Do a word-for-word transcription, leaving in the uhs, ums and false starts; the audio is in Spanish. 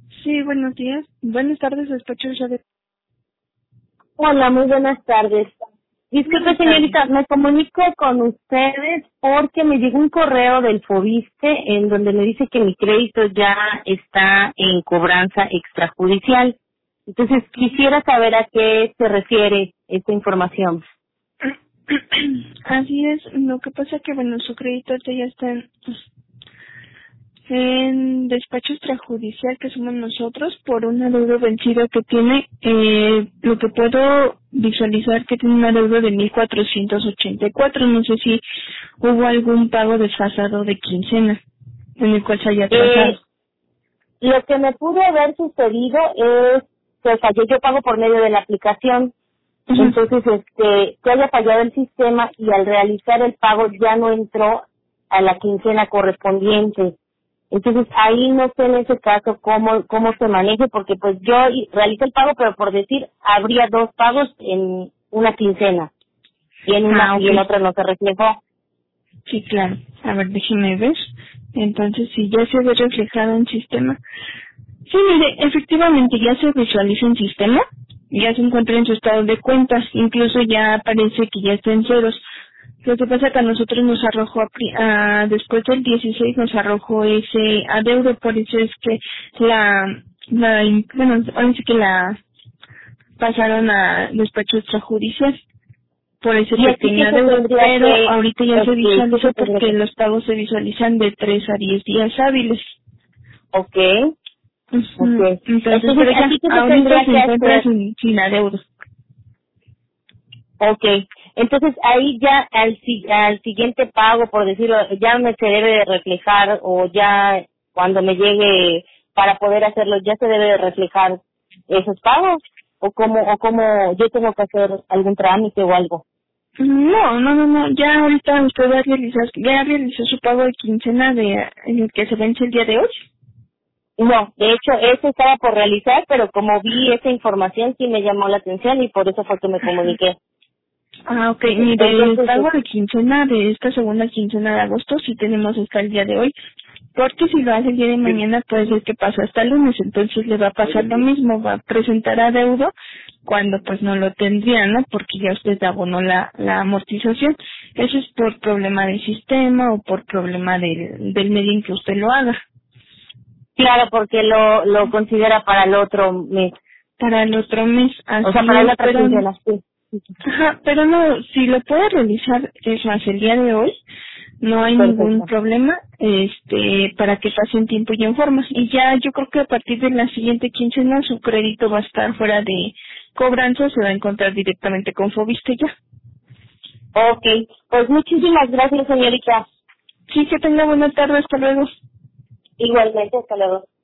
Sí, buenos días. Buenas tardes, despacho de... Hola, muy buenas tardes. Disculpe, Buenas tardes. señorita, me comunico con ustedes porque me llegó un correo del Fobiste en donde me dice que mi crédito ya está en cobranza extrajudicial. Entonces, quisiera saber a qué se refiere esta información. Así es, lo que pasa que, bueno, su crédito ahorita ya está en, en despacho extrajudicial, que somos nosotros, por un adeudo vencido que tiene, eh, lo que puedo visualizar que tiene un adeudo de mil cuatrocientos ochenta y cuatro. No sé si hubo algún pago desfasado de quincena en el cual se haya Eh, atrasado. lo que me pudo haber sucedido es que fallé, yo pago por medio de la aplicación. Ujú. Entonces, este, que haya fallado el sistema y al realizar el pago ya no entró a la quincena correspondiente. Entonces, ahí no sé en ese caso cómo cómo se maneje, porque pues yo y- realicé el pago, pero por decir, habría dos pagos en una quincena y en una Ah, y en ok. otra no se reflejó. Sí, claro. A ver, déjeme ver. Entonces, si ya se ve reflejado en sistema. Sí, mire, efectivamente ya se visualiza en sistema, ya se encuentra en su estado de cuentas, incluso ya aparece que ya está en ceros. Lo que pasa que a nosotros nos arrojó, a pri- a- después del dieciséis nos arrojó ese adeudo, por eso es que la, la, in- bueno, ahora sí que la pasaron a despacho extrajudicial por ese Y aquí que pequeño se adeudo, tendría pero que, ahorita ya se okay, ¿qué visualizó se tendría porque que, los pagos se visualizan de tres a diez días hábiles. okay, Ujú. okay. Entonces, Entonces, pero ya, aquí que se ahorita tendría se que encuentra hacer. sin, sin adeudo. Okay, entonces ahí ya al, si- al siguiente pago, por decirlo, ya me se debe de reflejar o ya cuando me llegue para poder hacerlo, ya se debe de reflejar esos pagos o como o como yo tengo que hacer algún trámite o algo. No, no, no, no, ya ahorita usted va a realizar, ya realizó su pago de quincena de, en el que se vence el día de hoy. No, de hecho eso estaba por realizar, pero como vi esa información sí me llamó la atención y por eso fue que me comuniqué. Ah, ok, mire, el Entonces, pago de quincena de esta segunda quincena de agosto sí tenemos hasta el día de hoy, porque si lo hace el día de este, mañana puede ser que pase hasta el lunes, entonces le va a pasar lo mismo, va a presentar adeudo cuando pues no lo tendría, ¿no? Porque ya usted abonó la, la amortización. Eso es por problema del sistema o por problema del, del medio en que usted lo haga. claro, porque lo lo considera para el otro mes, Para el otro mes, o sea, así para es, la otra pero quincena, sí. ajá, pero no, si lo puede realizar es más el día de hoy, no hay ningún Perfecto. problema, este, para que pase en tiempo y en forma. Y ya yo creo que a partir de la siguiente quincena su crédito va a estar fuera de cobranza, se va a encontrar directamente con Fobiste ya. Ok, pues muchísimas gracias, señorita. Sí, que tenga buena tarde, hasta luego. Igualmente, hasta luego.